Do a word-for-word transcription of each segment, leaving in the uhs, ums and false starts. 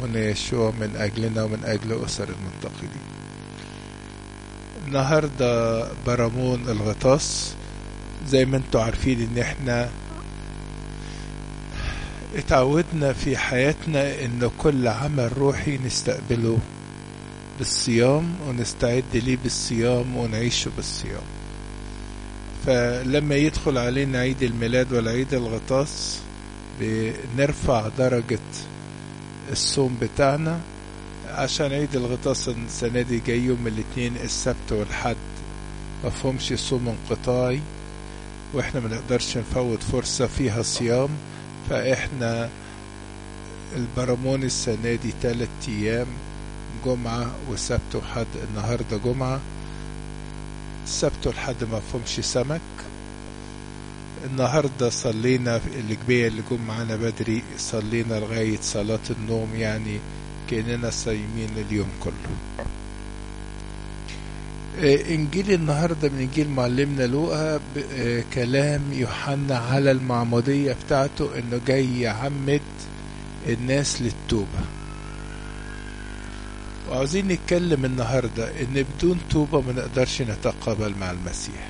إلهنا يشوع من أجلنا ومن أجل أسر المنتقلين. النهاردة برامون الغطاس، زي ما انتوا عارفين ان احنا اتعودنا في حياتنا ان كل عمل روحي نستقبله بالصيام ونستعد ليه بالصيام ونعيشه بالصيام. فلما يدخل علينا عيد الميلاد والعيد الغطاس بنرفع درجة الصوم بتاعنا، عشان عيد الغطاس السنة دي جاي يوم الاثنين السبت والحد، مفهومش صوم انقطاعي واحنا منقدرش نفوت فرصة فيها صيام. فاحنا البرامون السنة دي تلات ايام، جمعة وسبت وحد. النهاردة جمعة، السبت والحد مفهومش سمك. النهاردة صلينا الجبية اللي جم معانا بدري، صلينا لغاية صلاة النوم، يعني كأننا صايمين اليوم كله. انجيل النهاردة من انجيل معلمنا لوقا، كلام يوحنا على المعمودية بتاعته، انه جاي يعمد الناس للتوبة. وعاوزين نتكلم النهاردة ان بدون توبة ما نقدرش نتقابل مع المسيح،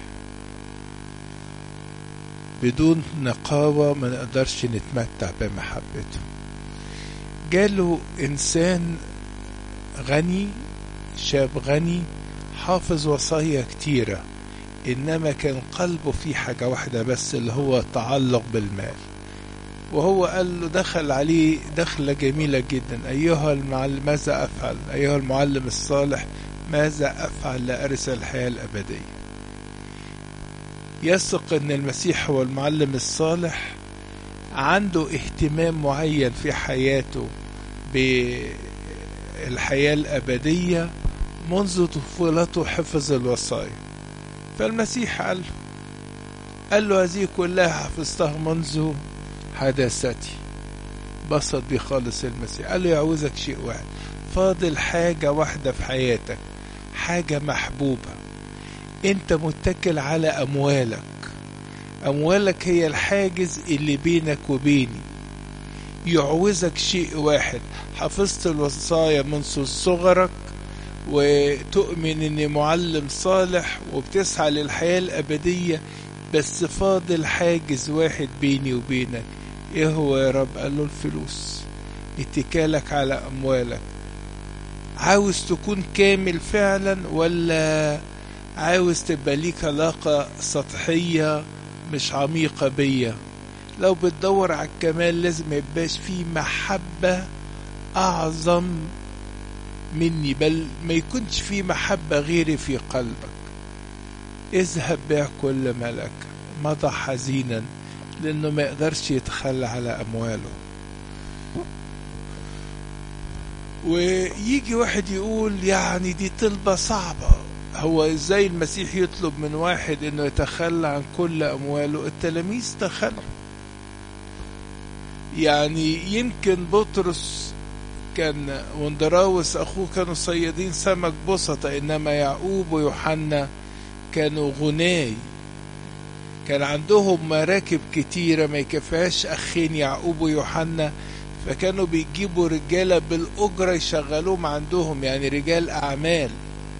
بدون نقاوة ما نقدرش نتمتع بمحبته. جاله انسان غني، شاب غني حافظ وصايا كتيرة، انما كان قلبه في حاجة واحدة بس، اللي هو تعلق بالمال. وهو قال له، دخل عليه دخلة جميلة جدا: ايها المعلم ماذا افعل؟ ايها المعلم الصالح ماذا افعل لارث الحياة الابدية؟ يثق ان المسيح هو المعلم الصالح، عنده اهتمام معين في حياته بالحياة الابدية، منذ طفولته حفظ الوصايا. فالمسيح قال له قال له هذه كلها حفظتها منذ حداثتي. بسط بيه خالص المسيح، قال له يعوزك شيء واحد، فاضل حاجة واحدة في حياتك، حاجة محبوبة. انت متكل على اموالك، اموالك هي الحاجز اللي بينك وبيني. يعوزك شيء واحد، حفظت الوصايا منذ صغرك، وتؤمن اني معلم صالح وبتسعى للحياة الابدية، بس فاضل حاجز واحد بيني وبينك. ايه هو يا رب؟ قال له الفلوس، اتكالك على اموالك. عاوز تكون كامل فعلا، ولا عاوز تبقى ليك علاقة سطحية مش عميقة بيا؟ لو بتدور على الكمال لازم يبقاش فيه محبة اعظم مني، بل ما يكونش فيه محبة غيري في قلبك. اذهب بيع كل ما لك. مضى حزينا لانه ما يقدرش يتخلى على امواله. ويجي واحد يقول يعني دي طلبة صعبة، هو ازاي المسيح يطلب من واحد انه يتخلى عن كل امواله؟ التلاميذ تخلوا. يعني يمكن بطرس كان واندراوس اخوه كانوا صيادين سمك بسطة، انما يعقوب ويوحنا كانوا غناي، كان عندهم مراكب كتيرة ما يكفيهاش اخين يعقوب ويوحنا، فكانوا بيجيبوا رجالة بالأجرة يشغلوهم عندهم، يعني رجال أعمال.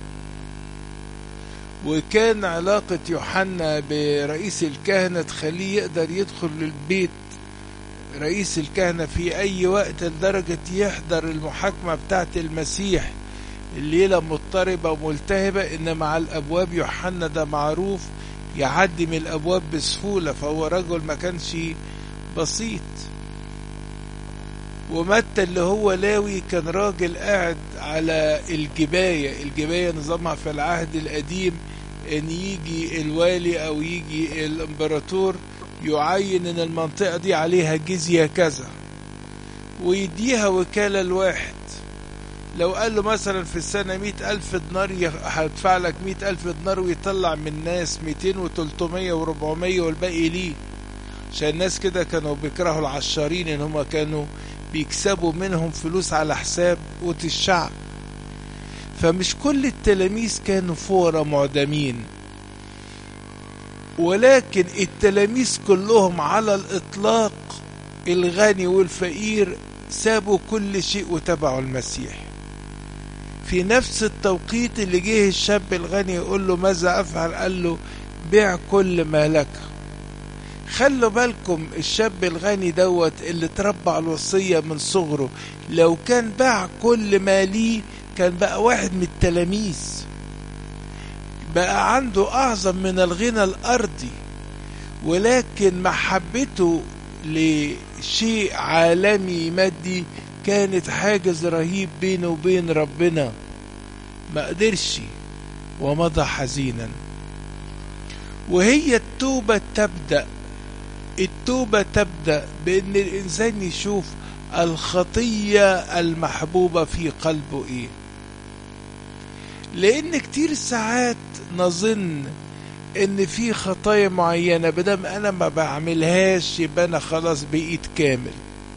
وكان علاقة يوحنا برئيس الكهنة تخليه يقدر يدخل للبيت رئيس الكهنة في أي وقت، لدرجة يحضر المحاكمة بتاعت المسيح الليلة مضطربة وملتهبة، إنما على الأبواب يوحنا ده معروف يعدي من الأبواب بسهولة، فهو رجل ما كانش بسيط. ومتى اللي هو لاوي كان راجل قاعد على الجباية. الجباية نظامها في العهد القديم ان يجي الوالي او يجي الامبراطور يعين ان المنطقة دي عليها جزية كذا، ويديها وكالة الواحد. لو قال له مثلا في السنة مئة ألف دينار هدفع لك مئة ألف دينار، ويطلع من الناس مئتين وتلتمية وربعمية والباقي ليه. عشان الناس كده كانوا بيكرهوا العشارين، ان هم كانوا بيكسبوا منهم فلوس على حساب قوت الشعب. فمش كل التلاميذ كانوا فقراء معدمين، ولكن التلاميذ كلهم على الإطلاق، الغني والفقير، سابوا كل شيء وتبعوا المسيح. في نفس التوقيت اللي جه الشاب الغني يقول له ماذا أفعل؟ قال له بيع كل ما لك. خلوا بالكم الشاب الغني دوت اللي تربى على الوصية من صغره، لو كان باع كل ما ليه كان بقى واحد من التلاميذ، بقى عنده أعظم من الغنى الأرضي. ولكن محبته لشيء عالمي مادي كانت حاجز رهيب بينه وبين ربنا، ما قدرش ومضى حزينا. وهي التوبة تبدأ التوبة تبدأ بأن الإنسان يشوف الخطية المحبوبة في قلبه إيه. لأن كتير ساعات نظن إن في خطايا معينة بدم أنا ما بعملهاش يبقى أنا خلاص بقيت كامل.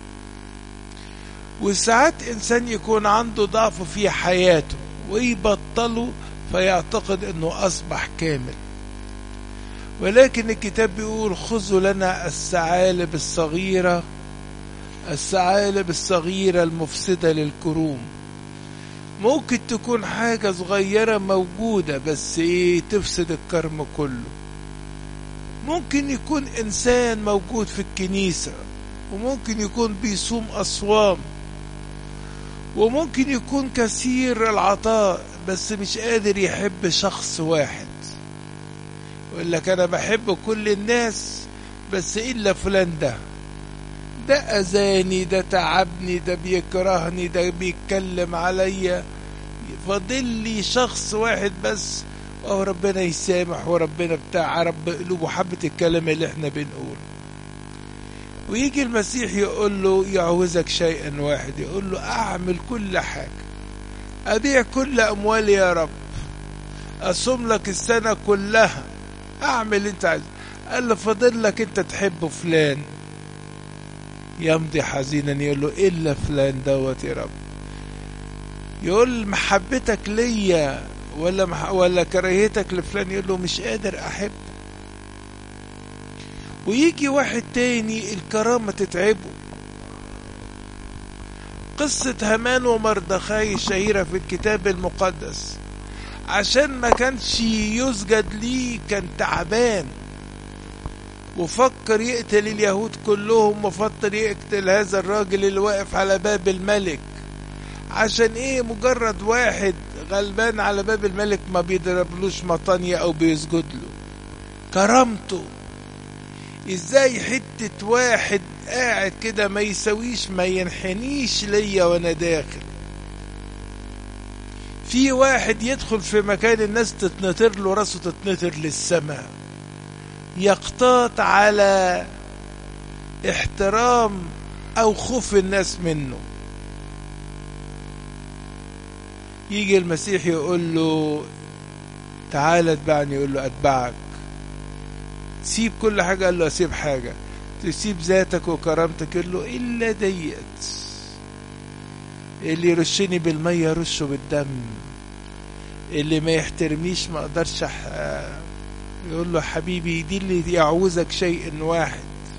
وساعات إنسان يكون عنده ضعف في حياته ويبطله فيعتقد إنه أصبح كامل. ولكن الكتاب بيقول خذوا لنا الثعالب الصغيرة الثعالب الصغيرة المفسدة للكروم. ممكن تكون حاجة صغيرة موجودة بس ايه تفسد الكرم كله. ممكن يكون إنسان موجود في الكنيسة، وممكن يكون بيصوم أصوام، وممكن يكون كثير العطاء بس مش قادر يحب شخص واحد. يقول لك أنا بحب كل الناس بس إلا فلان ده ده أذاني، ده تعبني، ده بيكرهني، ده بيتكلم عليا، فاضل لي شخص واحد بس وهو ربنا يسامح وربنا بتاع رب قلوبه حبة الكلام اللي احنا بنقول. ويجي المسيح يقول له يعوزك شيئا واحد، يقول له أعمل كل حاجة، أبيع كل أموالي يا رب، أصوم لك السنة كلها، أعمل انت عايز. قال له فاضل لك انت تحب فلان. يمضي حزينا يقول له إلا فلان دوت يا رب. يقول محبتك ليا ولا مح... ولا كراهيتك لفلان؟ يقول له مش قادر أحب. ويجي واحد تاني الكرامة تتعبه. قصة هامان ومردخاي الشهيرة في الكتاب المقدس، عشان ما كانش يسجد ليه كان تعبان وفكر يقتل اليهود كلهم، وفكر يقتل هذا الراجل اللي واقف على باب الملك. عشان ايه؟ مجرد واحد غلبان على باب الملك ما بيضربلوش مطانية او بيسجد له. كرامته ازاي حتة واحد قاعد كده ما يسويش ما ينحنيش ليا وانا داخل. في واحد يدخل في مكان الناس تتنطر له راسه تتنطر للسماء، يقتات على احترام او خوف الناس منه. يجي المسيح يقول له تعال اتبعني، يقول له اتبعك. سيب كل حاجة؟ قال له اسيب حاجة؟ تسيب ذاتك وكرامتك؟ يقول له الا ديت، اللي يرشني بالمية يرشه بالدم، اللي ما يحترمنيش ما اقدرش أح... يقول له حبيبي دي اللي يعوزك شيء واحد.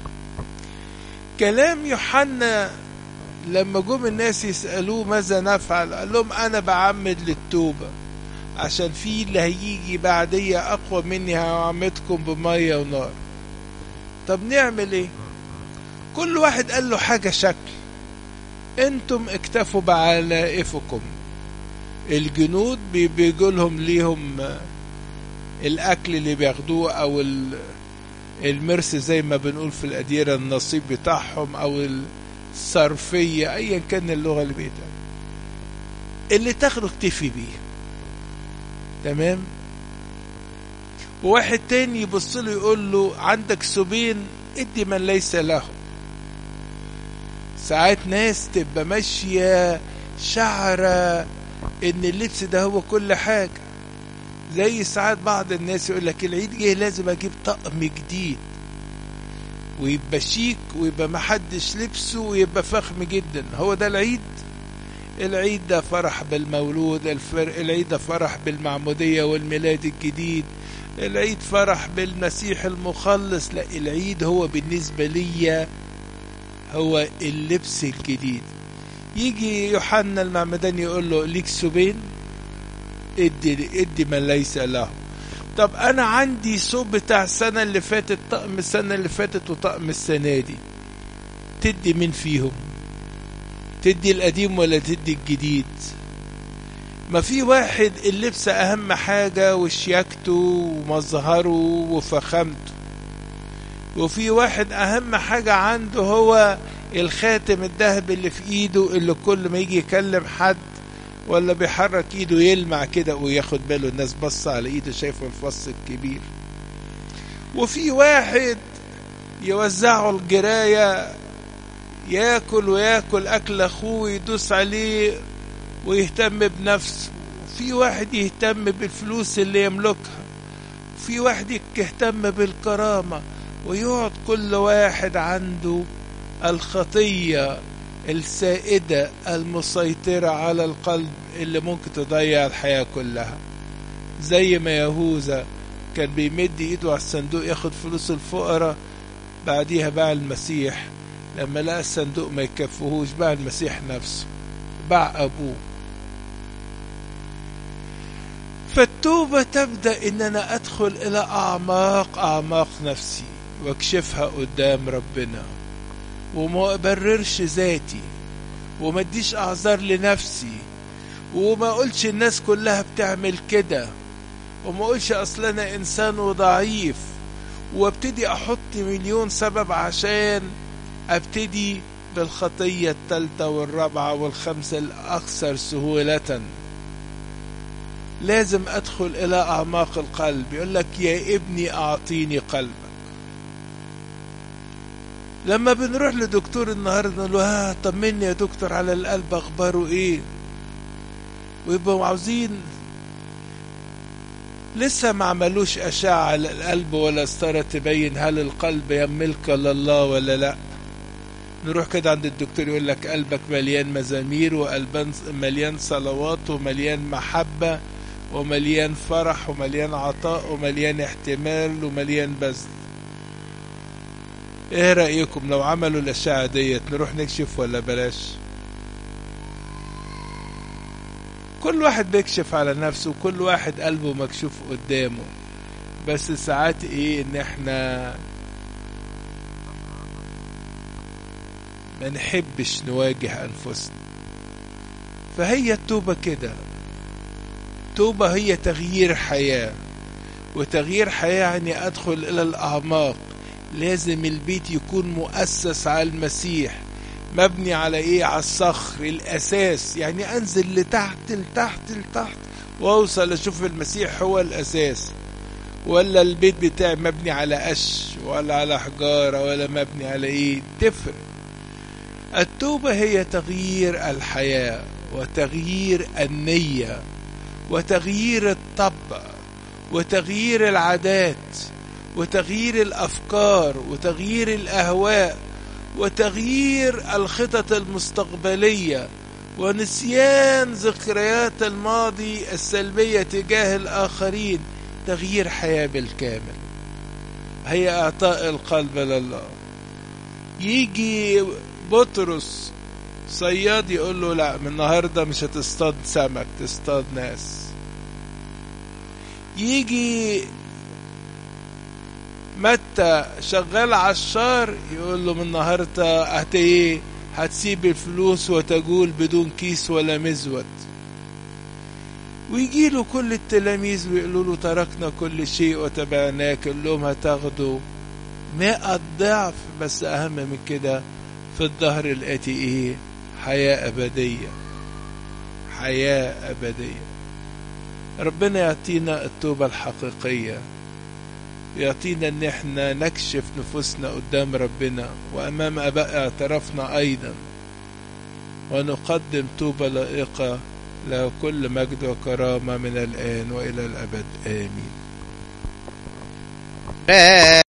كلام يوحنا لما جم الناس يسألوه ماذا نفعل، قال لهم أنا بعمد للتوبة، عشان في اللي هيجي بعدي أقوى مني هعمدكم بمية ونار. طب نعمل ايه؟ كل واحد قال له حاجة شكل. انتم اكتفوا بعلائفكم. الجنود بيقولهم ليهم الأكل اللي بياخدوه أو المرس زي ما بنقول في الأديرة النصيب بتاعهم أو الصرفية أيا كان اللغة اللي بيتها، اللي تاخده اكتفي بيه. تمام. وواحد تاني يبص له يقول له عندك سبين ادي من ليس له. ساعات ناس تبقى ماشية شعرة ان اللبس ده هو كل حاجة. زي ساعات بعض الناس يقول لك العيد جه لازم اجيب طقم جديد ويبقى شيك ويبقى محدش لبسه ويبقى فخم جدا. هو ده العيد؟ العيد ده فرح بالمولود، الفر... العيد ده فرح بالمعمودية والميلاد الجديد، العيد فرح بالمسيح المخلص. لا، العيد هو بالنسبة لي هو اللبس الجديد. يجي يوحنا المعمداني يقول له ليك ثوبين، ادي ادي من ليس له. طب انا عندي ثوب بتاع السنه اللي فاتت، طقم السنه اللي فاتت وطقم السنه دي، تدي مين فيهم؟ تدي القديم ولا تدي الجديد؟ ما في واحد اللبس اهم حاجه وشياكته ومظهره وفخامته، وفي واحد اهم حاجه عنده هو الخاتم الذهب اللي في ايده، اللي كل ما يجي يكلم حد ولا بيحرك ايده يلمع كده وياخد باله الناس بص على ايده شايفه الفص الكبير. وفي واحد يوزعه الجراية، ياكل وياكل اكل اخوه ويدوس عليه ويهتم بنفسه. وفي واحد يهتم بالفلوس اللي يملكها، وفي واحد يهتم بالكرامة. ويقعد كل واحد عنده الخطية السائدة المسيطرة على القلب اللي ممكن تضيع الحياة كلها. زي ما يهوذا كان بيمد ايده على الصندوق ياخد فلوس الفقراء، بعديها باع المسيح لما لقى الصندوق ما يكفهوش، باع المسيح نفسه، باع ابوه. فالتوبة تبدأ ان انا ادخل الى اعماق اعماق نفسي واكشفها قدام ربنا، وما ابررش ذاتي، وما اديش اعذار لنفسي، وما اقولش الناس كلها بتعمل كده، وما اقولش اصل انا انسان وضعيف، وابتدي احط مليون سبب عشان ابتدي بالخطية الثالثة والرابعة والخمسة الاكثر سهولة. لازم ادخل الى اعماق القلب. يقول لك يا ابني اعطيني قلبك. لما بنروح لدكتور النهارده نقول له ها طمني يا دكتور على القلب اخباره ايه، ويبقوا عاوزين لسه ما عملوش اشعه على القلب ولا استاره تبين هل القلب يملك لله ولا لا. نروح كده عند الدكتور يقول لك قلبك مليان مزامير، وقلبان مليان صلوات، ومليان محبه، ومليان فرح، ومليان عطاء، ومليان احتمال، ومليان بذل. ايه رأيكم لو عملوا الاشعة ديت نروح نكشف ولا بلاش؟ كل واحد بيكشف على نفسه، وكل واحد قلبه مكشوف قدامه، بس ساعات ايه ان احنا ما نحبش نواجه انفسنا. فهي التوبة كده، توبة هي تغيير حياة، وتغيير حياة يعني ادخل الى الاعماق. لازم البيت يكون مؤسس على المسيح، مبني على ايه؟ على الصخر الاساس. يعني انزل لتحت لتحت لتحت واوصل اشوف المسيح هو الاساس، ولا البيت بتاعي مبني على قش ولا على حجارة ولا مبني على ايه؟ تفرق. التوبة هي تغيير الحياة، وتغيير النية، وتغيير الطبع، وتغيير العادات، وتغيير الأفكار، وتغيير الأهواء، وتغيير الخطط المستقبلية، ونسيان ذكريات الماضي السلبية تجاه الآخرين. تغيير حياة بالكامل هي إعطاء القلب لله. يجي بطرس صياد يقول له لا، من النهاردة مش هتصطاد سمك، تصطاد ناس. يجي متى شغال عشار يقول له من النهارده هت ايه؟ هتسيب الفلوس وتقول بدون كيس ولا مزود. ويجي له كل التلاميذ ويقولوا له تركنا كل شيء وتبعناك. يقول لهم هتاخدوا مئة ضعف، بس اهم من كده في الظهر الاتي ايه؟ حياة ابدية، حياة ابدية. ربنا يعطينا التوبة الحقيقية، يعطينا ان احنا نكشف نفوسنا قدام ربنا وامام اباء اعترافنا ايضا، ونقدم توبة لائقة له كل مجد وكرامة من الآن وإلى الأبد. آمين.